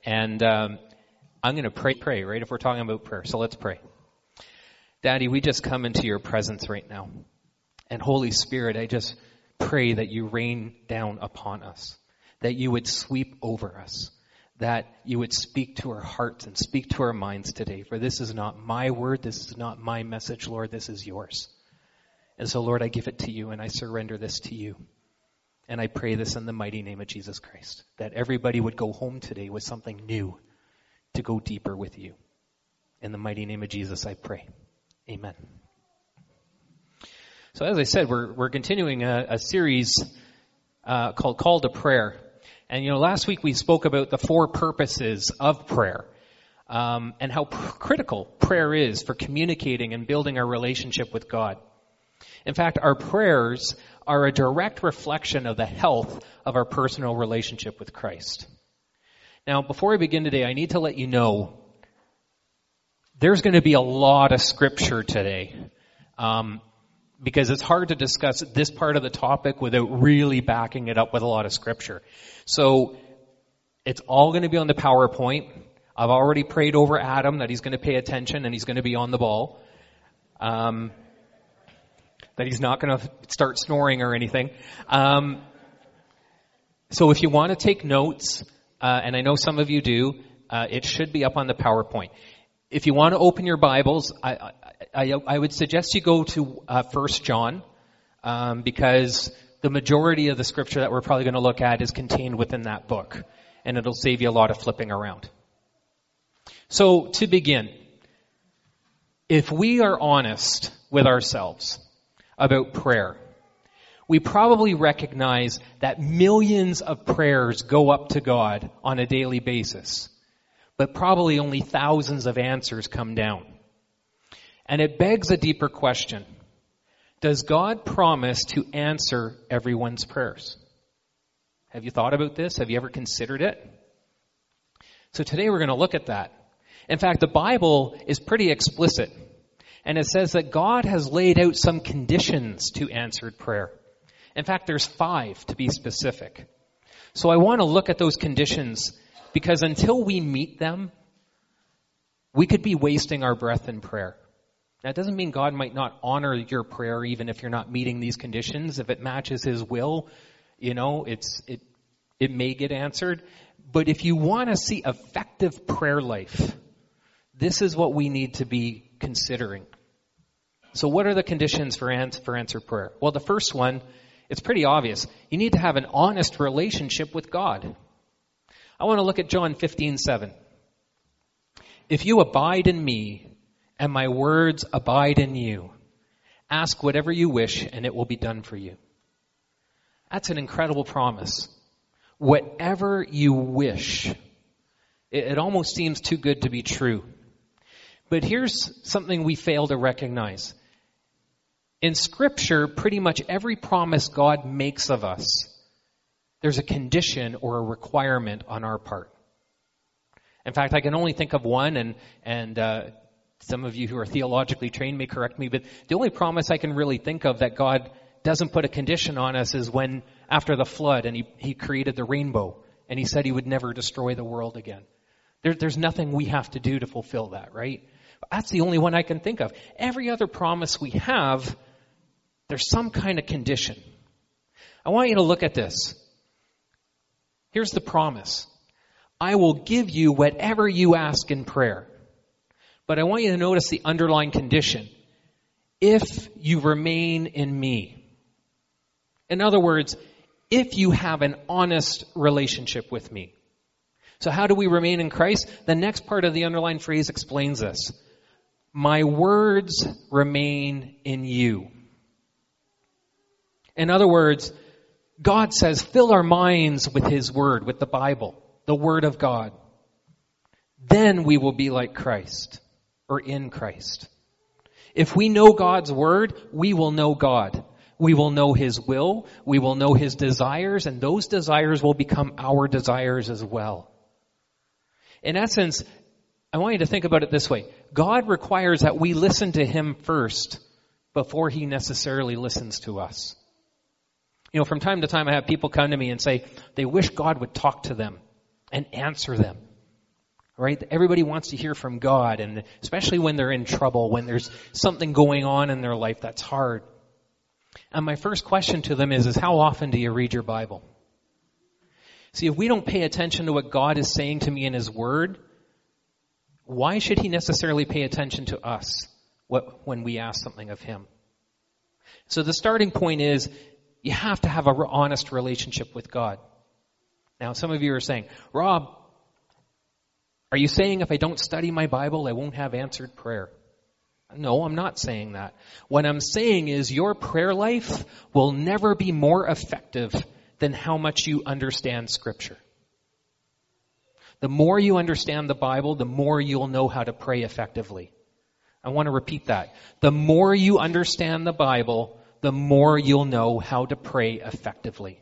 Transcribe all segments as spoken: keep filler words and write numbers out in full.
And um, I'm going to pray, pray, right, if we're talking about prayer. So let's pray. Daddy, we just come into your presence right now. And Holy Spirit, I just pray that you rain down upon us, that you would sweep over us, that you would speak to our hearts and speak to our minds today. For this is not my word, this is not my message, Lord, this is yours. And so, Lord, I give it to you and I surrender this to you. And I pray this in the mighty name of Jesus Christ, that everybody would go home today with something new to go deeper with you. In the mighty name of Jesus, I pray. Amen. So as I said, we're we're continuing a, a series uh, called Call to Prayer. And, you know, last week we spoke about the four purposes of prayer um, and how pr- critical prayer is for communicating and building our relationship with God. In fact, our prayers are a direct reflection of the health of our personal relationship with Christ. Now, before I begin today, I need to let you know there's going to be a lot of scripture today. Um, because it's hard to discuss this part of the topic without really backing it up with a lot of scripture. So it's all going to be on the PowerPoint. I've already prayed over Adam that he's going to pay attention and he's going to be on the ball. Um, that he's not going to start snoring or anything. Um, so if you want to take notes, uh, and I know some of you do, uh, it should be up on the PowerPoint. If you want to open your Bibles, I, I, I would suggest you go to uh, First John, um, because the majority of the scripture that we're probably going to look at is contained within that book, and it'll save you a lot of flipping around. So to begin, if we are honest with ourselves about prayer, we probably recognize that millions of prayers go up to God on a daily basis, but probably only thousands of answers come down. And it begs a deeper question. Does God promise to answer everyone's prayers? Have you thought about this? Have you ever considered it? So today we're going to look at that. In fact, the Bible is pretty explicit. And it says that God has laid out some conditions to answered prayer. In fact, there's five to be specific. So I want to look at those conditions because until we meet them, we could be wasting our breath in prayer. That doesn't mean God might not honor your prayer even if you're not meeting these conditions. If it matches his will, you know, it's it it may get answered. But if you want to see effective prayer life, this is what we need to be considering. So what are the conditions for ans- for answered prayer? Well, the first one, it's pretty obvious. You need to have an honest relationship with God. I want to look at John fifteen seven. If you abide in me, and my words abide in you, ask whatever you wish, and it will be done for you. That's an incredible promise. Whatever you wish. It, it almost seems too good to be true. But here's something we fail to recognize. In Scripture, pretty much every promise God makes of us, there's a condition or a requirement on our part. In fact, I can only think of one, and and uh, some of you who are theologically trained may correct me, but the only promise I can really think of that God doesn't put a condition on us is when, after the flood, and he, he created the rainbow, and he said he would never destroy the world again. There, there's nothing we have to do to fulfill that, right? That's the only one I can think of. Every other promise we have, there's some kind of condition. I want you to look at this. Here's the promise. I will give you whatever you ask in prayer. But I want you to notice the underlying condition. If you remain in me. In other words, if you have an honest relationship with me. So how do we remain in Christ? The next part of the underlying phrase explains this. My words remain in you. In other words, God says, fill our minds with his word, with the Bible, the word of God. Then we will be like Christ, or in Christ. If we know God's word, we will know God. We will know his will. We will know his desires, and those desires will become our desires as well. In essence, I want you to think about it this way. God requires that we listen to him first before he necessarily listens to us. You know, from time to time I have people come to me and say they wish God would talk to them and answer them. Right? Everybody wants to hear from God, and especially when they're in trouble, when there's something going on in their life that's hard. And my first question to them is, is how often do you read your Bible? See, if we don't pay attention to what God is saying to me in His Word, why should He necessarily pay attention to us what, when we ask something of Him? So the starting point is, you have to have an honest relationship with God. Now, some of you are saying, Rob, are you saying if I don't study my Bible, I won't have answered prayer? No, I'm not saying that. What I'm saying is your prayer life will never be more effective than how much you understand Scripture. The more you understand the Bible, the more you'll know how to pray effectively. I want to repeat that. The more you understand the Bible, the more you'll know how to pray effectively.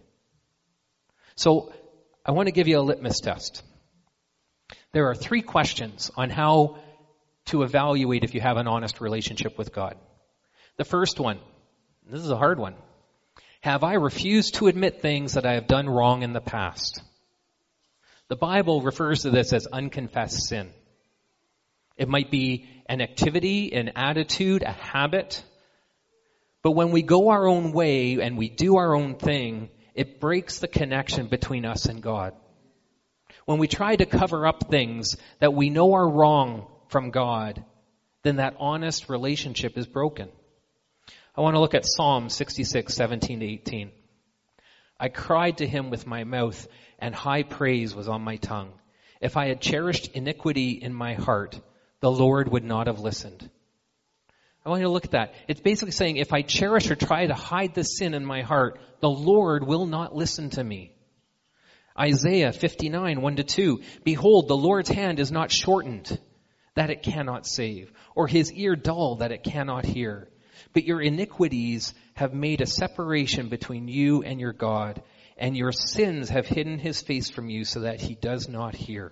So, I want to give you a litmus test. There are three questions on how to evaluate if you have an honest relationship with God. The first one, this is a hard one. Have I refused to admit things that I have done wrong in the past? The Bible refers to this as unconfessed sin. It might be an activity, an attitude, a habit. But when we go our own way and we do our own thing, it breaks the connection between us and God. When we try to cover up things that we know are wrong from God, then that honest relationship is broken. I want to look at Psalm sixty-six, seventeen to eighteen. I cried to Him with my mouth, and high praise was on my tongue. If I had cherished iniquity in my heart, the Lord would not have listened. I want you to look at that. It's basically saying, if I cherish or try to hide the sin in my heart, the Lord will not listen to me. Isaiah fifty-nine, one to two. Behold, the Lord's hand is not shortened, that it cannot save, or His ear dull, that it cannot hear. But your iniquities have made a separation between you and your God, and your sins have hidden His face from you so that He does not hear.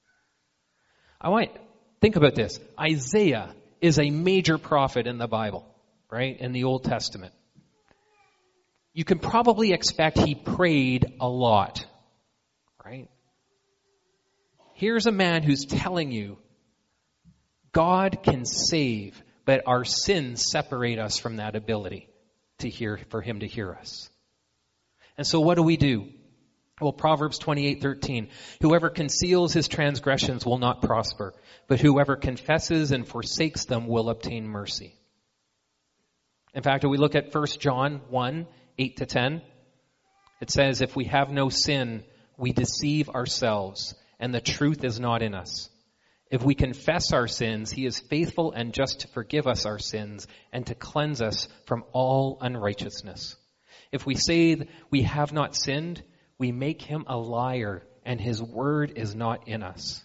I want, think about this. Isaiah is a major prophet in the Bible, right? In the Old Testament. You can probably expect he prayed a lot, right? Here's a man who's telling you God can save, but our sins separate us from that ability to hear, for Him to hear us. And so what do we do? Well, Proverbs twenty-eight thirteen, whoever conceals his transgressions will not prosper, but whoever confesses and forsakes them will obtain mercy. In fact, if we look at First John one, eight to ten, it says, if we have no sin, we deceive ourselves, and the truth is not in us. If we confess our sins, He is faithful and just to forgive us our sins and to cleanse us from all unrighteousness. If we say we have not sinned, we make Him a liar, and His word is not in us.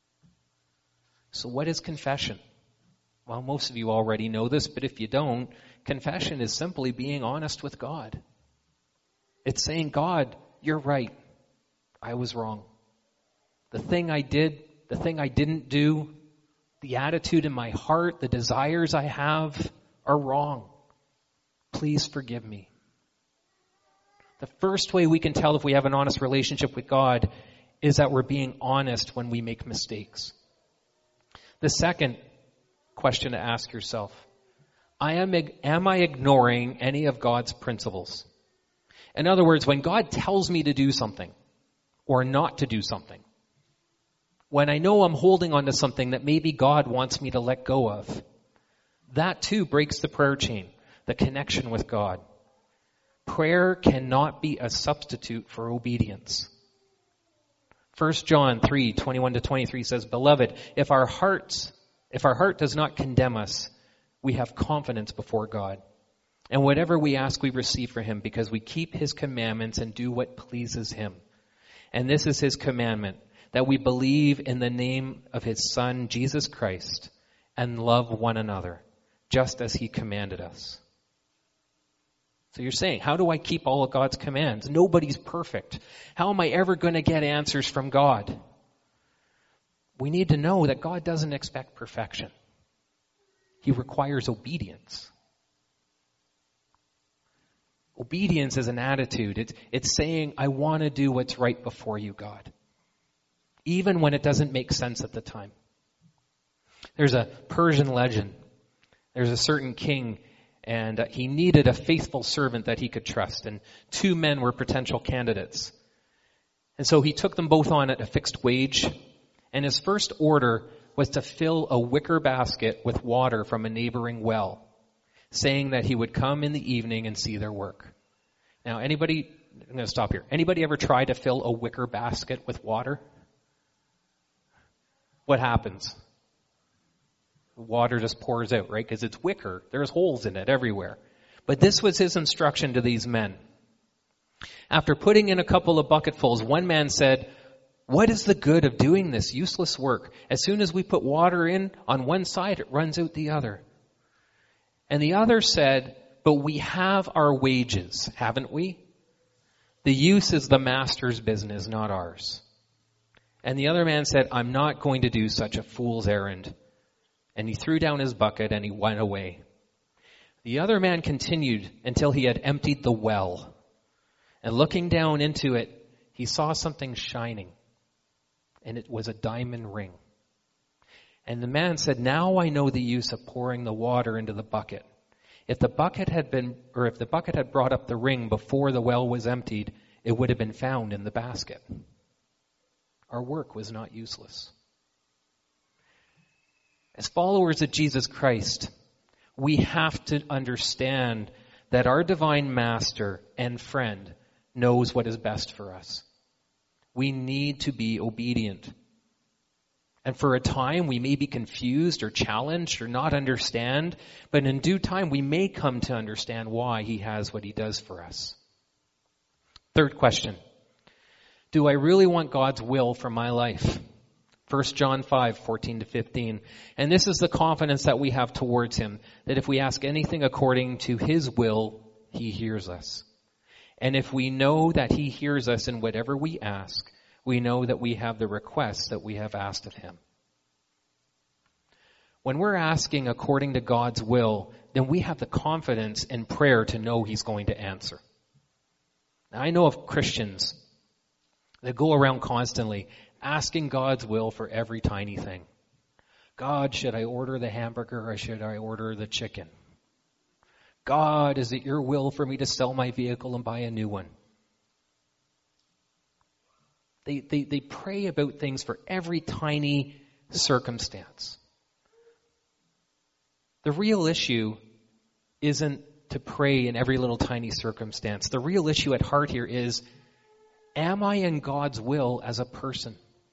So what is confession? Well, most of you already know this, but if you don't, confession is simply being honest with God. It's saying, God, you're right. I was wrong. The thing I did, the thing I didn't do, the attitude in my heart, the desires I have are wrong. Please forgive me. The first way we can tell if we have an honest relationship with God is that we're being honest when we make mistakes. The second question to ask yourself, I am, am I ignoring any of God's principles? In other words, when God tells me to do something or not to do something, when I know I'm holding on to something that maybe God wants me to let go of, that too breaks the prayer chain, the connection with God. Prayer cannot be a substitute for obedience. First John three, twenty-one to twenty-three says, Beloved, if our hearts, if our heart does not condemn us, we have confidence before God. And whatever we ask, we receive from Him because we keep His commandments and do what pleases Him. And this is His commandment, that we believe in the name of His Son, Jesus Christ, and love one another, just as He commanded us. So you're saying, how do I keep all of God's commands? Nobody's perfect. How am I ever going to get answers from God? We need to know that God doesn't expect perfection. He requires obedience. Obedience is an attitude. It's, it's saying, I want to do what's right before you, God. even when it doesn't make sense at the time. There's a Persian legend. There's a certain king, and uh, he needed a faithful servant that he could trust, and two men were potential candidates. And so he took them both on at a fixed wage, and his first order was to fill a wicker basket with water from a neighboring well, saying that he would come in the evening and see their work. Now, anybody, I'm going to stop here. Anybody ever try to fill a wicker basket with water? What happens? The water just pours out, right? Because it's wicker. There's holes in it everywhere. But this was his instruction to these men. After putting in a couple of bucketfuls, one man said, "What is the good of doing this useless work? As soon as we put water in on one side, it runs out the other." And the other said, "But we have our wages, haven't we? The use is the master's business, not ours." And the other man said, "I'm not going to do such a fool's errand." And he threw down his bucket and he went away. The other man continued until he had emptied the well. And looking down into it, he saw something shining. And it was a diamond ring. And the man said, "Now I know the use of pouring the water into the bucket. If the bucket had been, or if the bucket had brought up the ring before the well was emptied, it would have been found in the basket." Our work was not useless. As followers of Jesus Christ, we have to understand that our divine master and friend knows what is best for us. We need to be obedient. And for a time, we may be confused or challenged or not understand, but in due time, we may come to understand why he has what he does for us. Third question. Do I really want God's will for my life? First John five, fourteen to fifteen. And this is the confidence that we have towards him, that if we ask anything according to his will, he hears us. And if we know that he hears us in whatever we ask, we know that we have the requests that we have asked of him. When we're asking according to God's will, then we have the confidence in prayer to know he's going to answer. Now, I know of Christians that go around constantly asking God's will for every tiny thing. God, should I order the hamburger or should I order the chicken? God, is it your will for me to sell my vehicle and buy a new one? They, they, they pray about things for every tiny circumstance. The real issue isn't to pray in every little tiny circumstance. The real issue at heart here is, am I in God's will as a person?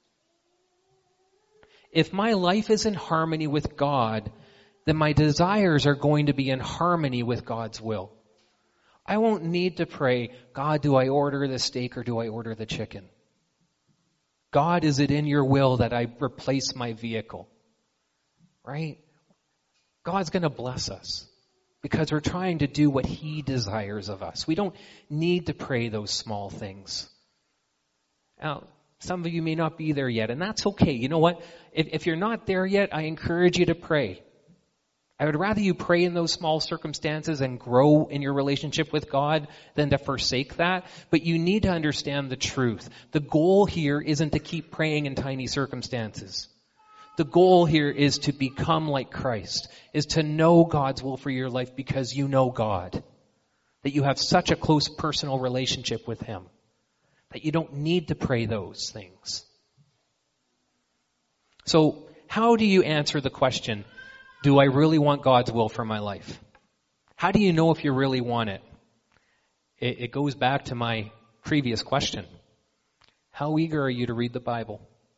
If my life is in harmony with God, then my desires are going to be in harmony with God's will. I won't need to pray, God, do I order the steak or do I order the chicken? God, is it in your will that I replace my vehicle? Right? God's going to bless us because we're trying to do what he desires of us. We don't need to pray those small things. Now, some of you may not be there yet, and that's okay. You know what? If, if you're not there yet, I encourage you to pray. I would rather you pray in those small circumstances and grow in your relationship with God than to forsake that. But you need to understand the truth. The goal here isn't to keep praying in tiny circumstances. The goal here is to become like Christ, is to know God's will for your life because you know God. That you have such a close personal relationship with him. That you don't need to pray those things. So, how do you answer the question, do I really want God's will for my life? How do you know if you really want it? It, it goes back to my previous question. How eager are you to read the Bible?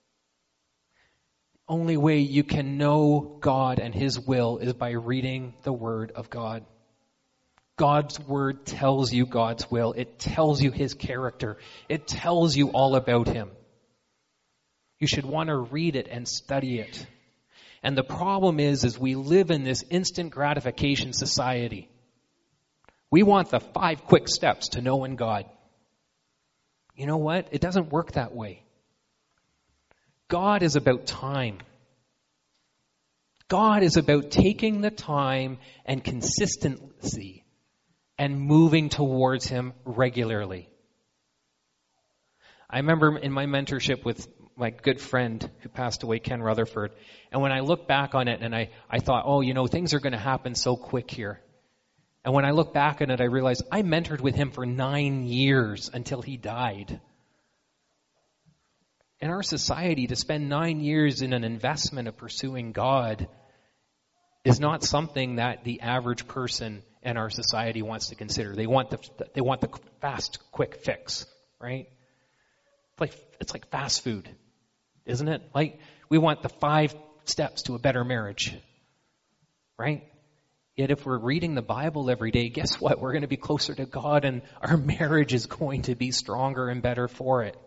The only way you can know God and his will is by reading the Word of God. God's Word tells you God's will. It tells you his character. It tells you all about him. You should want to read it and study it. And the problem is, is we live in this instant gratification society. We want the five quick steps to knowing God. You know what? It doesn't work that way. God is about time. God is about taking the time and consistency and moving towards him regularly. I remember in my mentorship with my good friend who passed away, Ken Rutherford. And when I look back on it and I, I thought, oh, you know, things are going to happen so quick here. And when I look back on it, I realized I mentored with him for nine years until he died. In our society, to spend nine years in an investment of pursuing God is not something that the average person in our society wants to consider. They want the they want the fast, quick fix, right? It's like it's like fast food, isn't it? Like we want the five steps to a better marriage, right? Yet if we're reading the Bible every day, guess what? We're going to be closer to God, and our marriage is going to be stronger and better for it.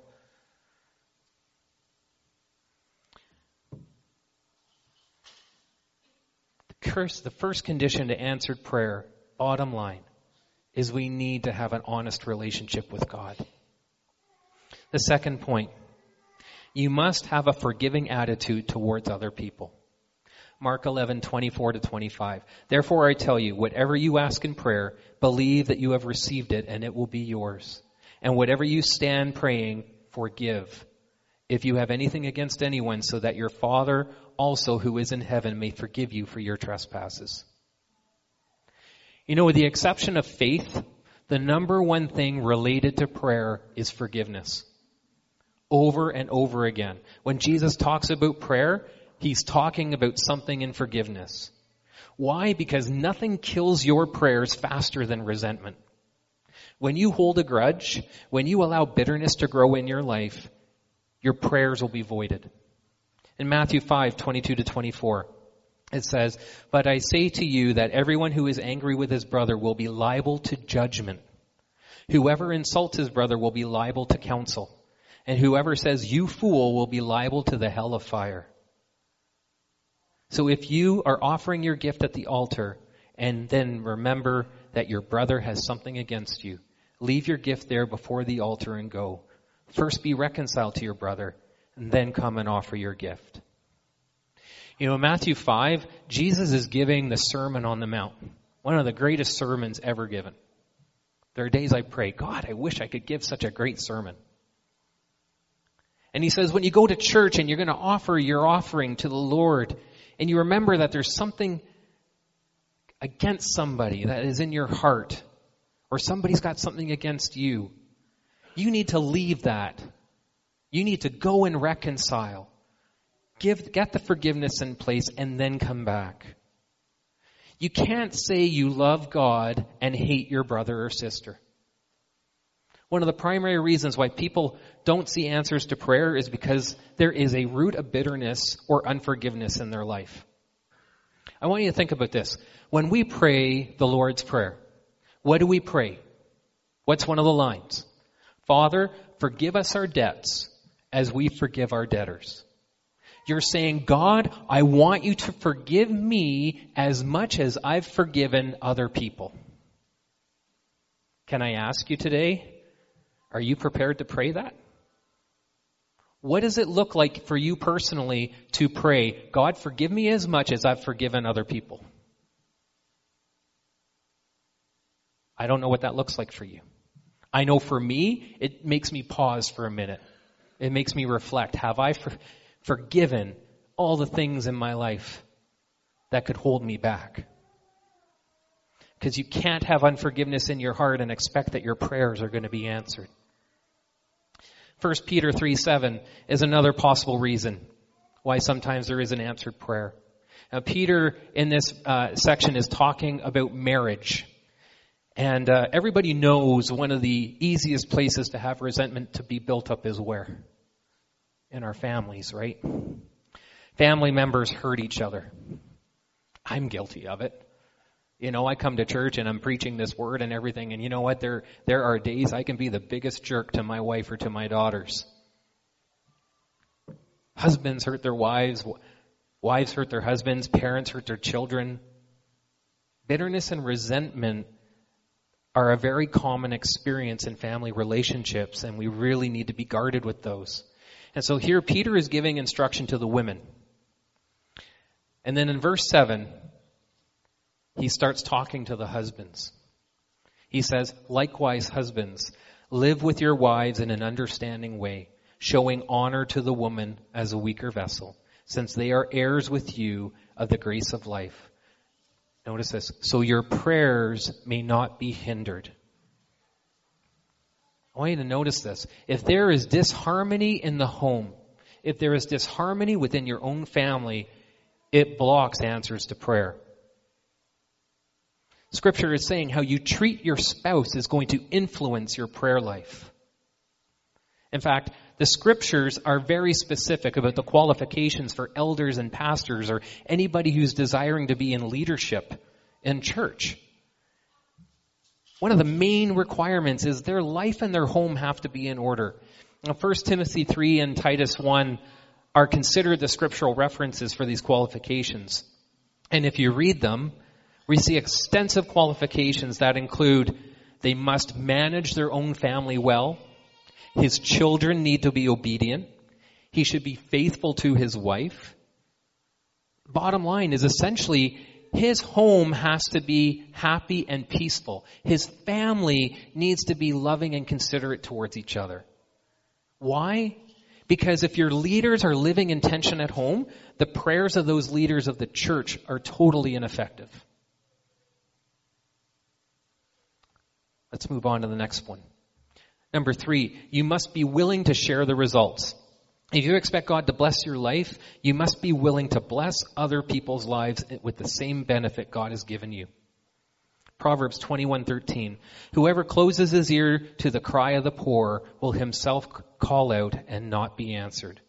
The first condition to answered prayer, bottom line, is we need to have an honest relationship with God. The second point, you must have a forgiving attitude towards other people. Mark eleven, twenty-four to twenty-five. Therefore I tell you, whatever you ask in prayer, believe that you have received it and it will be yours. And whatever you stand praying, forgive, if you have anything against anyone, so that your Father also who is in heaven may forgive you for your trespasses. You know, with the exception of faith, the number one thing related to prayer is forgiveness. Over and over again. When Jesus talks about prayer, he's talking about something in forgiveness. Why? Because nothing kills your prayers faster than resentment. When you hold a grudge, when you allow bitterness to grow in your life, your prayers will be voided. In Matthew five, twenty-two to twenty-four, it says, "But I say to you that everyone who is angry with his brother will be liable to judgment. Whoever insults his brother will be liable to counsel. And whoever says, 'You fool,' will be liable to the hell of fire." So if you are offering your gift at the altar and then remember that your brother has something against you, leave your gift there before the altar and go. First be reconciled to your brother, and then come and offer your gift. You know, in Matthew five, Jesus is giving the Sermon on the Mount, one of the greatest sermons ever given. There are days I pray, God, I wish I could give such a great sermon. And he says, when you go to church and you're going to offer your offering to the Lord, and you remember that there's something against somebody that is in your heart, or somebody's got something against you, you need to leave that. You need to go and reconcile. Give, get the forgiveness in place and then come back. You can't say you love God and hate your brother or sister. One of the primary reasons why people don't see answers to prayer is because there is a root of bitterness or unforgiveness in their life. I want you to think about this. When we pray the Lord's Prayer, what do we pray? What's one of the lines? Father, forgive us our debts as we forgive our debtors. You're saying, God, I want you to forgive me as much as I've forgiven other people. Can I ask you today, are you prepared to pray that? What does it look like for you personally to pray, God, forgive me as much as I've forgiven other people? I don't know what that looks like for you. I know for me, it makes me pause for a minute. It makes me reflect. Have I for, forgiven all the things in my life that could hold me back? Because you can't have unforgiveness in your heart and expect that your prayers are going to be answered. First Peter three seven is another possible reason why sometimes there is an answered prayer. Now, Peter in this uh, section is talking about marriage. And uh, everybody knows one of the easiest places to have resentment to be built up is where? In our families, right? Family members hurt each other. I'm guilty of it. You know, I come to church and I'm preaching this word and everything, and you know what? There, there are days I can be the biggest jerk to my wife or to my daughters. Husbands hurt their wives. Wives hurt their husbands. Parents hurt their children. Bitterness and resentment are a very common experience in family relationships, and we really need to be guarded with those. And so here Peter is giving instruction to the women. And then in verse seven, he starts talking to the husbands. He says, likewise, husbands, live with your wives in an understanding way, showing honor to the woman as a weaker vessel, since they are heirs with you of the grace of life. Notice this. So your prayers may not be hindered. I want you to notice this. If there is disharmony in the home, if there is disharmony within your own family, it blocks answers to prayer. Scripture is saying how you treat your spouse is going to influence your prayer life. In fact, the scriptures are very specific about the qualifications for elders and pastors or anybody who's desiring to be in leadership in church. One of the main requirements is their life and their home have to be in order. Now, First Timothy three and Titus one are considered the scriptural references for these qualifications. And if you read them, we see extensive qualifications that include they must manage their own family well. His children need to be obedient. He should be faithful to his wife. Bottom line is essentially his home has to be happy and peaceful. His family needs to be loving and considerate towards each other. Why? Because if your leaders are living in tension at home, the prayers of those leaders of the church are totally ineffective. Let's move on to the next one. Number three, you must be willing to share the results. If you expect God to bless your life, you must be willing to bless other people's lives with the same benefit God has given you. Proverbs twenty-one thirteen. Whoever closes his ear to the cry of the poor will himself call out and not be answered.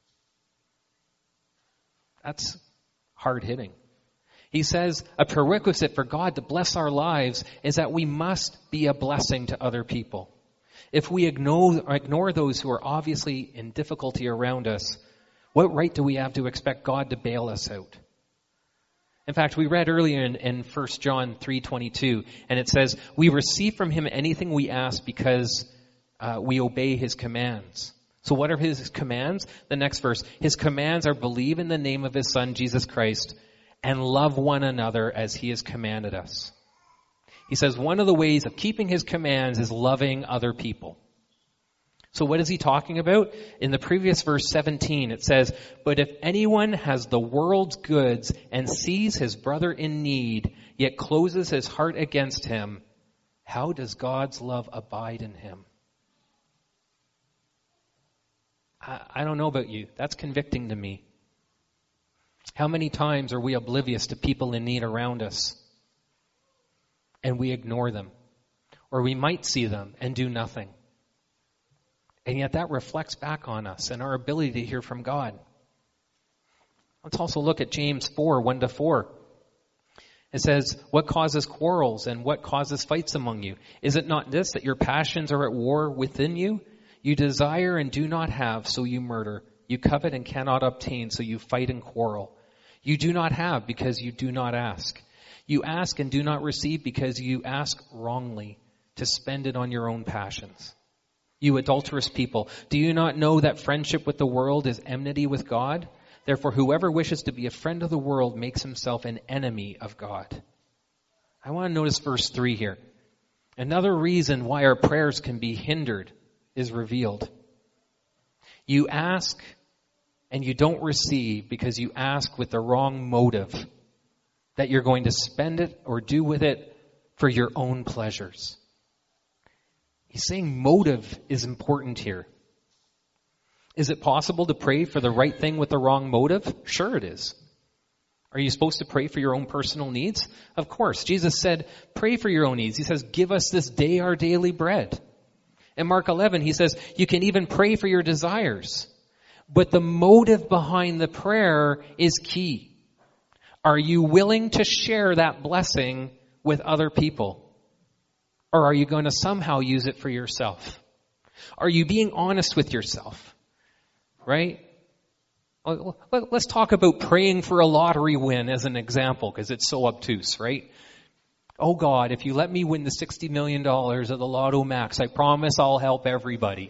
That's hard hitting. He says a prerequisite for God to bless our lives is that we must be a blessing to other people. If we ignore, ignore those who are obviously in difficulty around us, what right do we have to expect God to bail us out? In fact, we read earlier in, in First John three twenty-two, and it says, we receive from him anything we ask because uh, we obey his commands. So what are his commands? The next verse, his commands are believe in the name of his son, Jesus Christ, and love one another as he has commanded us. He says one of the ways of keeping his commands is loving other people. So what is he talking about? In the previous verse seventeen, it says, but if anyone has the world's goods and sees his brother in need, yet closes his heart against him, how does God's love abide in him? I, I don't know about you. That's convicting to me. How many times are we oblivious to people in need around us? And we ignore them. Or we might see them and do nothing. And yet that reflects back on us and our ability to hear from God. Let's also look at James four, one to four. It says, what causes quarrels and what causes fights among you? Is it not this, that your passions are at war within you? You desire and do not have, so you murder. You covet and cannot obtain, so you fight and quarrel. You do not have because you do not ask. You ask and do not receive because you ask wrongly to spend it on your own passions. You adulterous people, do you not know that friendship with the world is enmity with God? Therefore, whoever wishes to be a friend of the world makes himself an enemy of God. I want to notice verse three here. Another reason why our prayers can be hindered is revealed. You ask and you don't receive because you ask with the wrong motive, that you're going to spend it or do with it for your own pleasures. He's saying motive is important here. Is it possible to pray for the right thing with the wrong motive? Sure it is. Are you supposed to pray for your own personal needs? Of course. Jesus said, pray for your own needs. He says, give us this day our daily bread. In Mark eleven, he says, you can even pray for your desires. But the motive behind the prayer is key. Are you willing to share that blessing with other people? Or are you going to somehow use it for yourself? Are you being honest with yourself? Right? Let's talk about praying for a lottery win as an example, because it's so obtuse, right? Oh God, if you let me win the sixty million dollars of the Lotto Max, I promise I'll help everybody.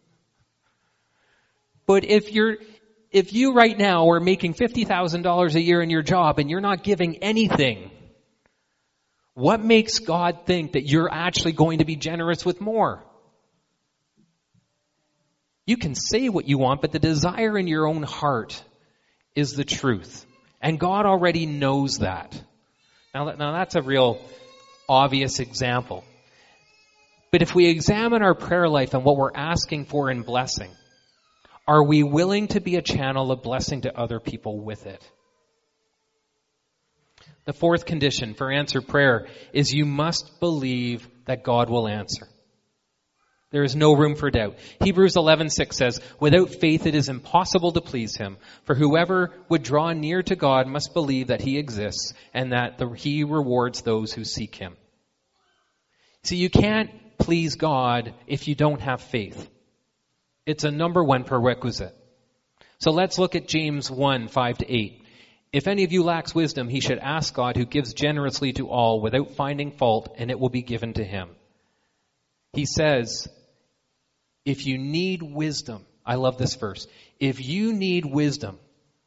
But if you're, if you right now are making fifty thousand dollars a year in your job and you're not giving anything, what makes God think that you're actually going to be generous with more? You can say what you want, but the desire in your own heart is the truth. And God already knows that. Now, now that's a real obvious example. But if we examine our prayer life and what we're asking for in blessing, are we willing to be a channel of blessing to other people with it? The fourth condition for answered prayer is you must believe that God will answer. There is no room for doubt. Hebrews eleven six says, without faith it is impossible to please him. For whoever would draw near to God must believe that he exists and that the, he rewards those who seek him. See, you can't please God if you don't have faith. It's a number one prerequisite. So let's look at James one five to eight. If any of you lacks wisdom, he should ask God, who gives generously to all without finding fault, and it will be given to him. He says, if you need wisdom, I love this verse. If you need wisdom,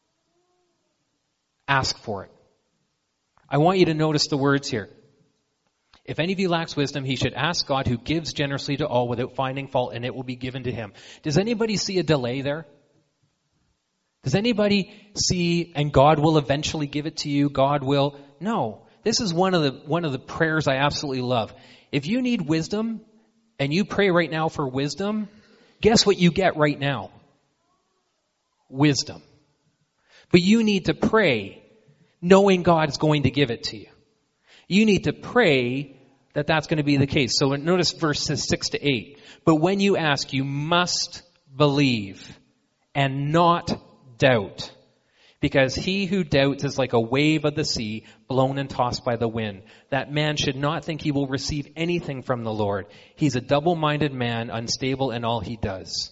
ask for it. I want you to notice the words here. If any of you lacks wisdom, he should ask God, who gives generously to all without finding fault, and it will be given to him. Does anybody see a delay there? Does anybody see, and God will eventually give it to you? God will? No. This is one of the, one of the prayers I absolutely love. If you need wisdom, and you pray right now for wisdom, guess what you get right now? Wisdom. But you need to pray knowing God's going to give it to you. You need to pray that that's going to be the case. So notice verses six to eight. But when you ask, you must believe and not doubt. Because he who doubts is like a wave of the sea, blown and tossed by the wind. That man should not think he will receive anything from the Lord. He's a double-minded man, unstable in all he does.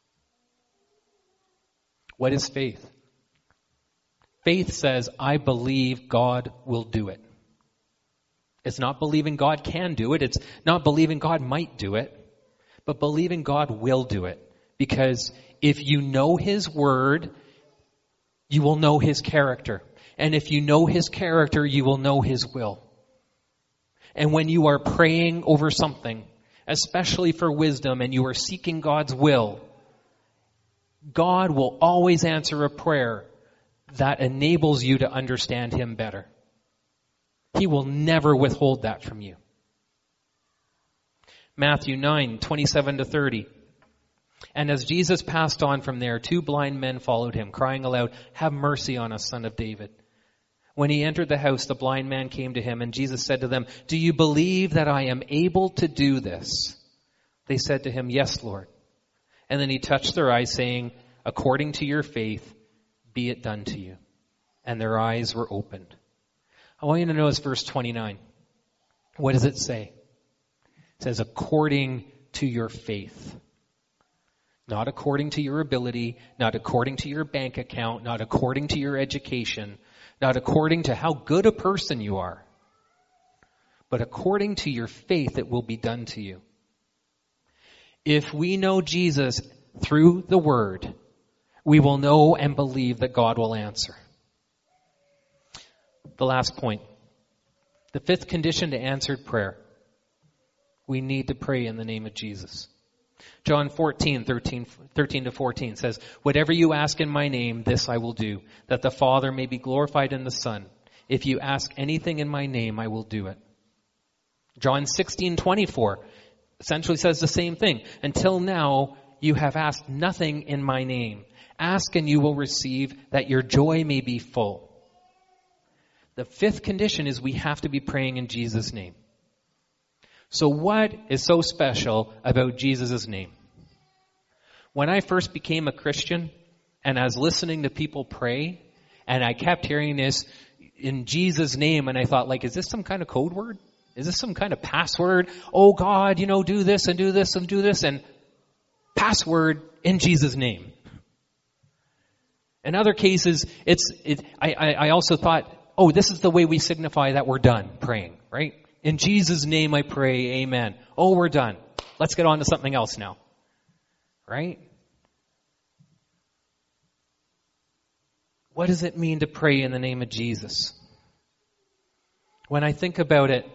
What is faith? Faith says, I believe God will do it. It's not believing God can do it. It's not believing God might do it. But believing God will do it. Because if you know his word, you will know his character. And if you know his character, you will know his will. And when you are praying over something, especially for wisdom, and you are seeking God's will, God will always answer a prayer that enables you to understand him better. He will never withhold that from you. Matthew nine twenty-seven to thirty. And as Jesus passed on from there, two blind men followed him, crying aloud, have mercy on us, Son of David. When he entered the house, the blind man came to him, and Jesus said to them, do you believe that I am able to do this? They said to him, yes, Lord. And then he touched their eyes, saying, according to your faith, be it done to you. And their eyes were opened. I want you to notice verse twenty-nine. What does it say? It says, according to your faith. Not according to your ability, not according to your bank account, not according to your education, not according to how good a person you are, but according to your faith it will be done to you. If we know Jesus through the Word, we will know and believe that God will answer. The last point. The fifth condition to answered prayer. We need to pray in the name of Jesus. John fourteen, thirteen, thirteen to fourteen says, whatever you ask in my name, this I will do, that the Father may be glorified in the Son. If you ask anything in my name, I will do it. John sixteen, twenty-four essentially says the same thing. Until now, you have asked nothing in my name. Ask and you will receive, that your joy may be full. The fifth condition is we have to be praying in Jesus' name. So what is so special about Jesus' name? When I first became a Christian and I was listening to people pray and I kept hearing this in Jesus' name and I thought, like, is this some kind of code word? Is this some kind of password? Oh God, you know, do this and do this and do this and password in Jesus' name. In other cases, it's, it, I, I, I also thought, oh, this is the way we signify that we're done praying, right? In Jesus' name I pray, amen. Oh, we're done. Let's get on to something else now. Right? What does it mean to pray in the name of Jesus? When I think about it,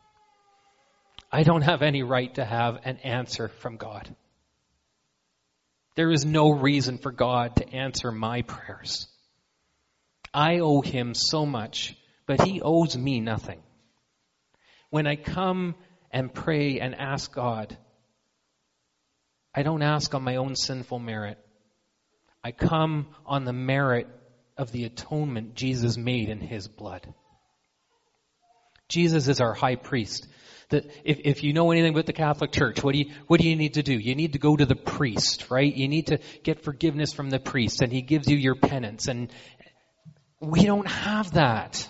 I don't have any right to have an answer from God. There is no reason for God to answer my prayers. I owe him so much, but he owes me nothing. When I come and pray and ask God, I don't ask on my own sinful merit. I come on the merit of the atonement Jesus made in his blood. Jesus is our high priest. That if, if you know anything about the Catholic Church, what do you, what do you need to do? You need to go to the priest, right? You need to get forgiveness from the priest, and he gives you your penance. And we don't have that.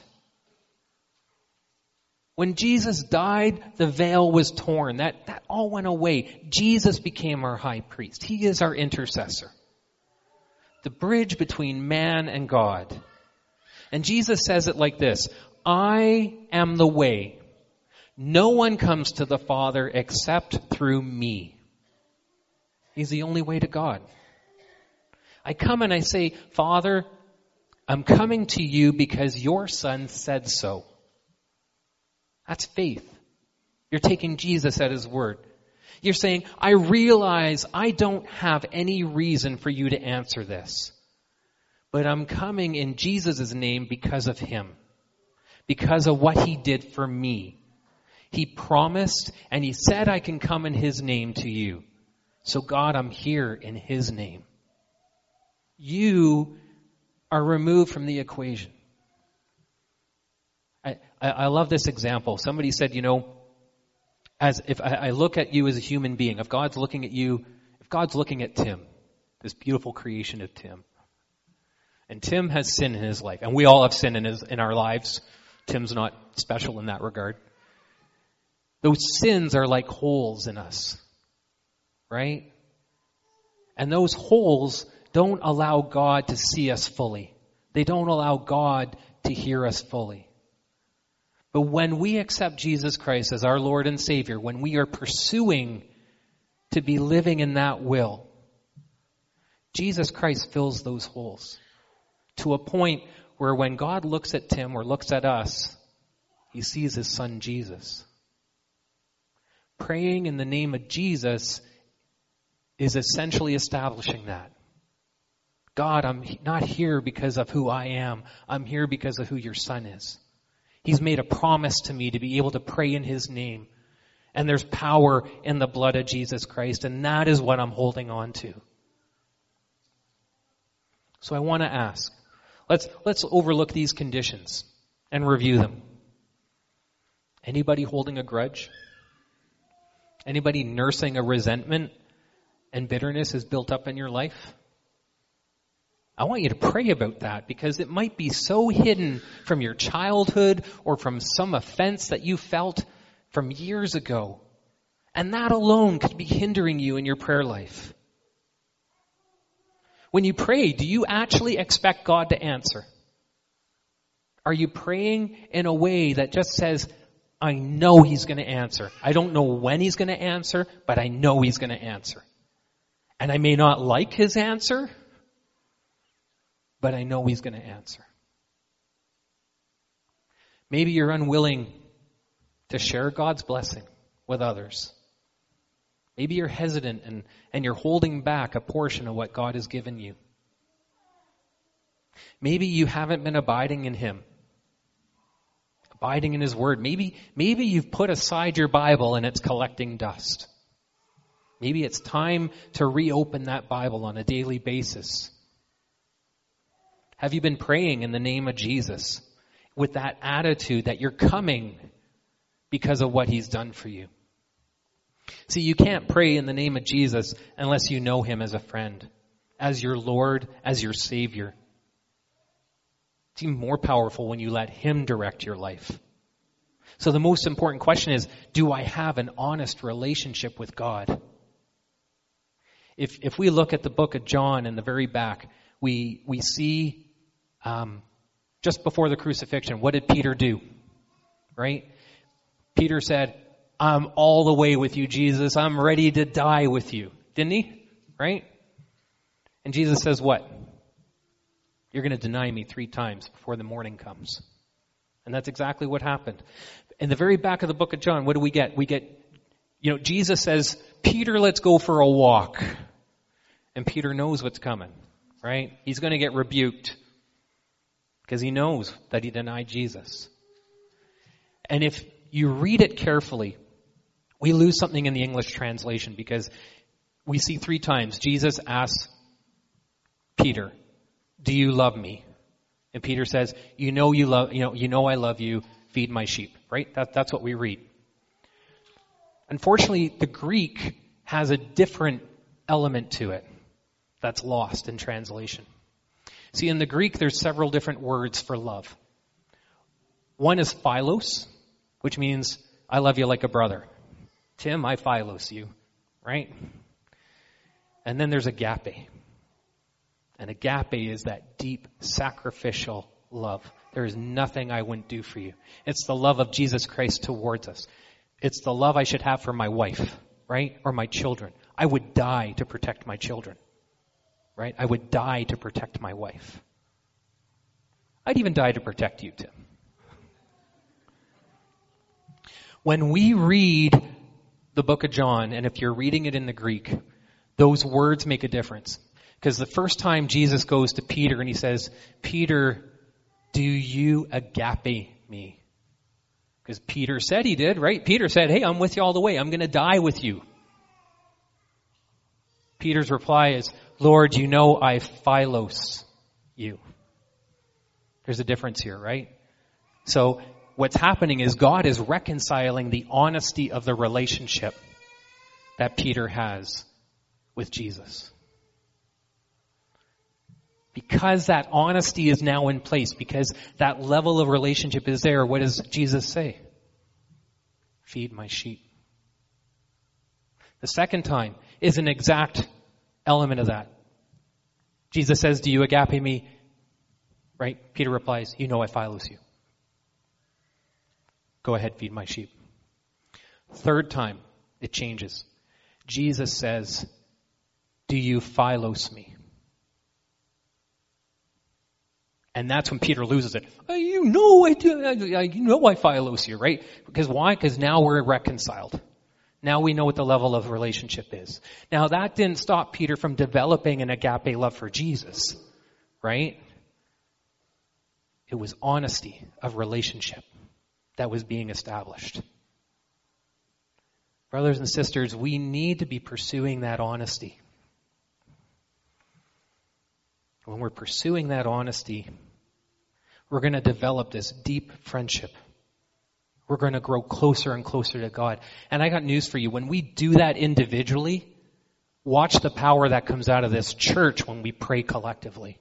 When Jesus died, the veil was torn. That, that all went away. Jesus became our high priest. He is our intercessor. The bridge between man and God. And Jesus says it like this: I am the way. No one comes to the Father except through me. He's the only way to God. I come and I say, Father, I'm coming to you because your Son said so. That's faith. You're taking Jesus at his word. You're saying, I realize I don't have any reason for you to answer this, but I'm coming in Jesus' name because of him, because of what he did for me. He promised and he said I can come in his name to you. So God, I'm here in his name. You are removed from the equation. I, I, I love this example. Somebody said, you know, as if I, I look at you as a human being, if God's looking at you, if God's looking at Tim, this beautiful creation of Tim, and Tim has sin in his life, and we all have sin in his, in our lives. Tim's not special in that regard. Those sins are like holes in us, right? And those holes don't allow God to see us fully. They don't allow God to hear us fully. But when we accept Jesus Christ as our Lord and Savior, when we are pursuing to be living in that will, Jesus Christ fills those holes to a point where when God looks at Tim or looks at us, he sees his son Jesus. Praying in the name of Jesus is essentially establishing that. God, I'm not here because of who I am. I'm here because of who your son is. He's made a promise to me to be able to pray in his name. And there's power in the blood of Jesus Christ. And that is what I'm holding on to. So I want to ask, let's, let's overlook these conditions and review them. Anybody holding a grudge? Anybody nursing a resentment and bitterness is built up in your life? I want you to pray about that, because it might be so hidden from your childhood or from some offense that you felt from years ago. And that alone could be hindering you in your prayer life. When you pray, do you actually expect God to answer? Are you praying in a way that just says, I know he's going to answer. I don't know when he's going to answer, but I know he's going to answer. And I may not like his answer, but I know he's going to answer. Maybe you're unwilling to share God's blessing with others. Maybe you're hesitant and, and you're holding back a portion of what God has given you. Maybe you haven't been abiding in him, abiding in his word. Maybe, maybe you've put aside your Bible and it's collecting dust. Maybe it's time to reopen that Bible on a daily basis. Have you been praying in the name of Jesus with that attitude that you're coming because of what he's done for you? See, you can't pray in the name of Jesus unless you know him as a friend, as your Lord, as your Savior. It's even more powerful when you let him direct your life. So the most important question is, do I have an honest relationship with God? If if we look at the book of John in the very back, we we see um, just before the crucifixion, what did Peter do? Right? Peter said, I'm all the way with you, Jesus. I'm ready to die with you. Didn't he? Right? And Jesus says what? You're going to deny me three times before the morning comes. And that's exactly what happened. In the very back of the book of John, what do we get? We get, you know, Jesus says, Peter, let's go for a walk. And Peter knows what's coming, right? He's going to get rebuked because he knows that he denied Jesus. And if you read it carefully, we lose something in the English translation because we see three times Jesus asks Peter, "Do you love me?" And Peter says, "You know you love, you know, you know I love you. Feed my sheep." Right? That, that's what we read. Unfortunately, the Greek has a different element to it that's lost in translation. See, in the Greek, there's several different words for love. One is philos, which means I love you like a brother. Tim, I philos you, right? And then there's agape. And agape is that deep sacrificial love. There is nothing I wouldn't do for you. It's the love of Jesus Christ towards us. It's the love I should have for my wife, right? Or my children. I would die to protect my children, right? I would die to protect my wife. I'd even die to protect you, Tim. When we read the book of John, and if you're reading it in the Greek, those words make a difference. Because the first time Jesus goes to Peter and he says, "Peter, do you agape me?" Because Peter said he did, right? Peter said, "Hey, I'm with you all the way. I'm going to die with you." Peter's reply is, "Lord, you know I philos you." There's a difference here, right? So what's happening is God is reconciling the honesty of the relationship that Peter has with Jesus. Because that honesty is now in place, because that level of relationship is there, what does Jesus say? Feed my sheep. The second time is an exact element of that. Jesus says, "Do you agape me?" Right? Peter replies, "You know I philos you. Go ahead, feed my sheep." Third time, it changes. Jesus says, "Do you philos me?" And that's when Peter loses it. Oh, you know I do. You know I philos you, right? Because why? Because now we're reconciled. Now we know what the level of relationship is. Now that didn't stop Peter from developing an agape love for Jesus, right? It was honesty of relationship that was being established. Brothers and sisters, we need to be pursuing that honesty. When we're pursuing that honesty, we're going to develop this deep friendship. We're going to grow closer and closer to God. And I got news for you. When we do that individually, watch the power that comes out of this church when we pray collectively.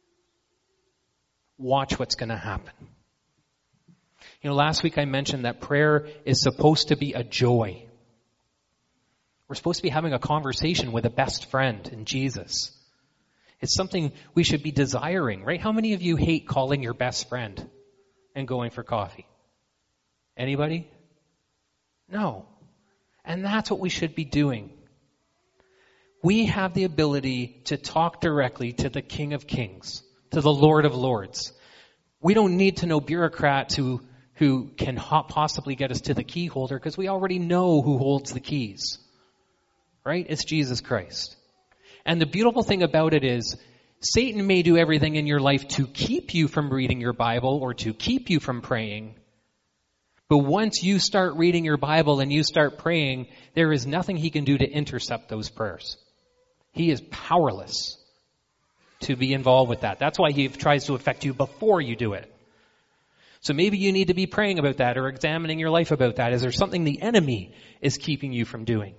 Watch what's going to happen. You know, last week I mentioned that prayer is supposed to be a joy. We're supposed to be having a conversation with a best friend in Jesus. It's something we should be desiring, right? How many of you hate calling your best friend and going for coffee? Anybody? No. And that's what we should be doing. We have the ability to talk directly to the King of Kings, to the Lord of Lords. We don't need to know bureaucrats who, who can possibly get us to the key holder because we already know who holds the keys. Right? It's Jesus Christ. And the beautiful thing about it is, Satan may do everything in your life to keep you from reading your Bible or to keep you from praying. But once you start reading your Bible and you start praying, there is nothing he can do to intercept those prayers. He is powerless to be involved with that. That's why he tries to affect you before you do it. So maybe you need to be praying about that or examining your life about that. Is there something the enemy is keeping you from doing?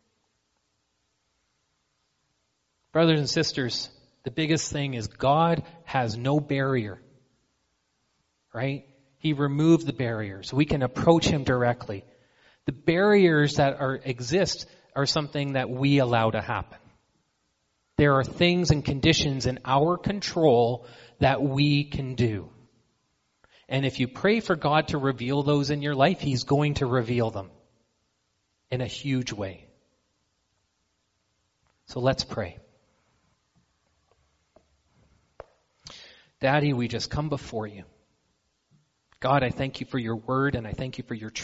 Brothers and sisters, the biggest thing is God has no barrier, right? He removed the barriers. We can approach him directly. The barriers that are exist are something that we allow to happen. There are things and conditions in our control that we can do. And if you pray for God to reveal those in your life, he's going to reveal them in a huge way. So let's pray. Daddy, we just come before you. God, I thank you for your word and I thank you for your truth.